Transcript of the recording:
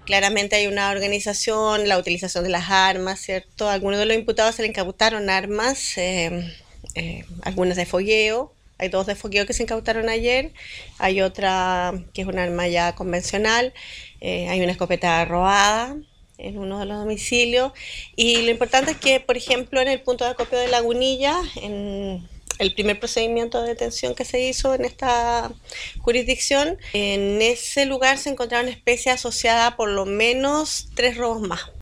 Claramente hay una organización, la utilización de las armas, ¿cierto? A algunos de los imputados se le incautaron armas, algunas de fogueo. Hay dos de fogueo que se incautaron ayer, hay otra que es un arma ya convencional, hay una escopeta robada en uno de los domicilios. Y lo importante es que, por ejemplo, en el punto de acopio de Lagunilla, en el primer procedimiento de detención que se hizo en esta jurisdicción, en ese lugar se encontraron especies asociadas a por lo menos 3 robos más.